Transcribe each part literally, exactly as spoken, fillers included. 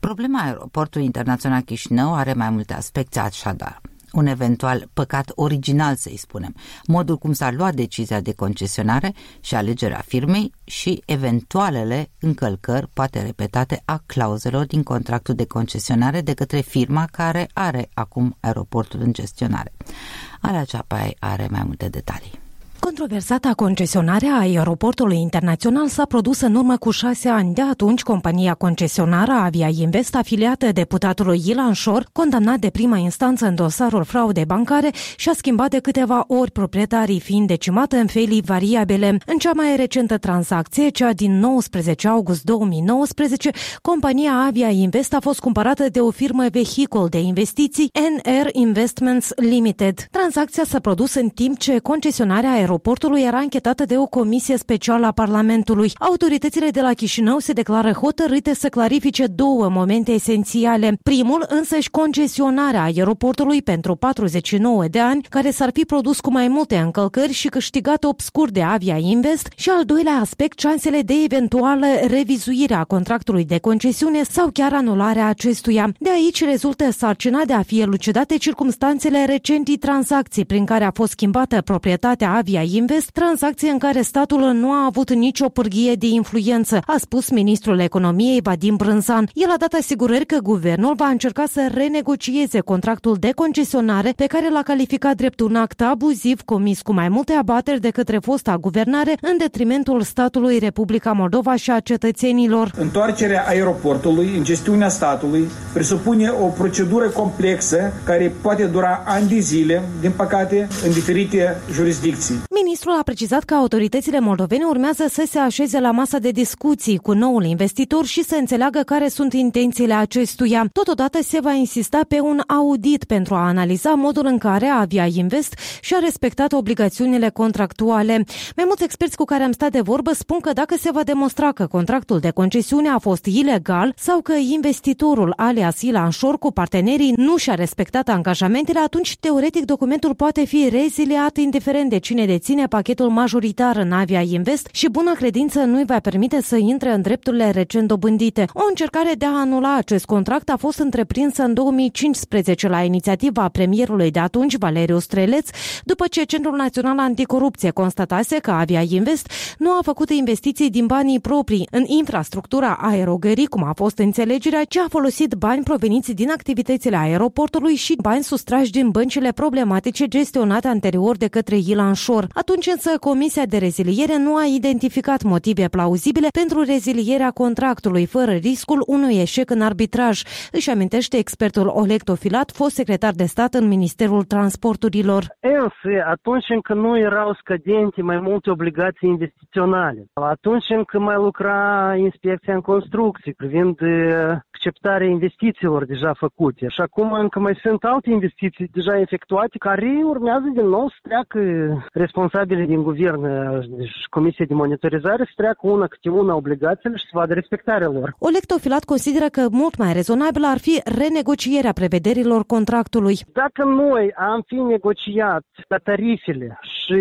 Problema aeroportului internațional Chișinău are mai multe aspecte, așadar. Un eventual păcat original, să-i spunem, modul cum s-a luat decizia de concesionare și alegerea firmei și eventualele încălcări, poate repetate, a clauzelor din contractul de concesionare de către firma care are acum aeroportul în gestionare. Alea Ceapai are mai multe detalii. Controversata concesionare a aeroportului internațional s-a produs în urmă cu șase ani. De atunci, compania concesionară Avia Invest, afiliată deputatului Ilan Șor, condamnat de prima instanță în dosarul fraudei bancare, și-a schimbat de câteva ori proprietarii, fiind decimată în felii variabile. În cea mai recentă tranzacție, cea din nouăsprezece august două mii nouăsprezece, compania Avia Invest a fost cumpărată de o firmă vehicul de investiții, N R Investments Limited. Tranzacția s-a produs în timp ce concesionarea aeroportului Aeroportului era închetată de o comisie specială a Parlamentului. Autoritățile de la Chișinău se declară hotărâte să clarifice două momente esențiale. Primul, însăși concesionarea aeroportului pentru patruzeci și nouă de ani, care s-ar fi produs cu mai multe încălcări și câștigat obscur de Avia Invest, și al doilea aspect, șansele de eventuală revizuire a contractului de concesiune sau chiar anularea acestuia. De aici rezultă sarcina de a fi elucidate circumstanțele recentei tranzacții prin care a fost schimbată proprietatea Avia Invest, tranzacție în care statul nu a avut nicio pârghie de influență, a spus ministrul economiei Vadim Brânzan. El a dat asigurări că guvernul va încerca să renegocieze contractul de concesionare pe care l-a calificat drept un act abuziv comis cu mai multe abateri de către fosta guvernare în detrimentul statului Republica Moldova și a cetățenilor. Întoarcerea aeroportului în gestiunea statului presupune o procedură complexă care poate dura ani de zile, din păcate, în diferite jurisdicții. Ministrul a precizat că autoritățile moldovene urmează să se așeze la masa de discuții cu noul investitor și să înțeleagă care sunt intențiile acestuia. Totodată se va insista pe un audit pentru a analiza modul în care Avia Invest și-a respectat obligațiunile contractuale. Mai mulți experți cu care am stat de vorbă spun că dacă se va demonstra că contractul de concesiune a fost ilegal sau că investitorul alias Ilan Șor cu partenerii nu și-a respectat angajamentele, atunci teoretic documentul poate fi reziliat indiferent de cine deține pachetul majoritar în Avia Invest și bună credință nu îi va permite să intre în drepturile recent dobândite. O încercare de a anula acest contract a fost întreprinsă în două mii cincisprezece la inițiativa premierului de atunci, Valeriu Streleț, după ce Centrul Național Anticorupție constatase că Avia Invest nu a făcut investiții din banii proprii în infrastructura aerogării, cum a fost înțelegerea, ci a folosit bani proveniți din activitățile aeroportului și bani sustrași din băncile problematice gestionate anterior de către Ilan Șor. Atunci însă Comisia de Reziliere nu a identificat motive plauzibile pentru rezilierea contractului, fără riscul unui eșec în arbitraj, își amintește expertul Oleg Tofilat, fost secretar de stat în Ministerul Transporturilor. Însă, atunci încă nu erau scădente mai multe obligații investiționale. Atunci încă mai lucra Inspecția în Construcții privind acceptarea investițiilor deja făcute. Și acum încă mai sunt alte investiții deja efectuate care urmează din nou să treacă responsabile din guvern și Comisia de Monitorizare să treacă una câte una obligațiile și să vadă respectarea lor. Oleg Tofilat consideră că mult mai rezonabil ar fi renegocierea prevederilor contractului. Dacă noi am fi negociat la tarifele și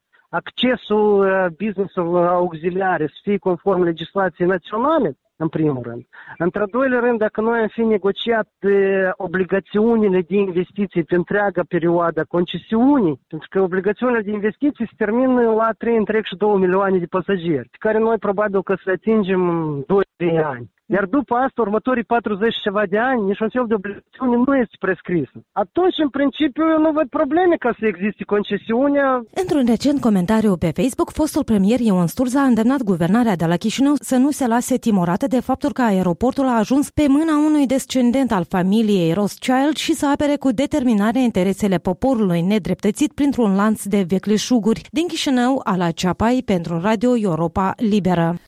accesul business-ului auxiliare să fie conform legislației naționale, în primul rând. Într-al doilea rând, dacă noi am fi negociat obligațiunile de investiții pe întreaga perioadă concesiunii, pentru că obligațiunile de investiții se termină la trei întreg și două milioane de pasageri, pe care noi probabil că să atingem doi trei ani. Iar după asta, următorii patruzeci și ceva de ani, niciun fel de obligațiune nu este prescrisă. Atunci, în principiu, eu nu văd probleme ca să existe concesiunea. Într-un recent comentariu pe Facebook, fostul premier Ion Sturza a îndemnat guvernarea de la Chișinău să nu se lase timorată de faptul că aeroportul a ajuns pe mâna unui descendent al familiei Rothschild și să apere cu determinare interesele poporului nedreptățit printr-un lanț de vicleșuguri. Din Chișinău, Ala Ceapai pentru Radio Europa Liberă.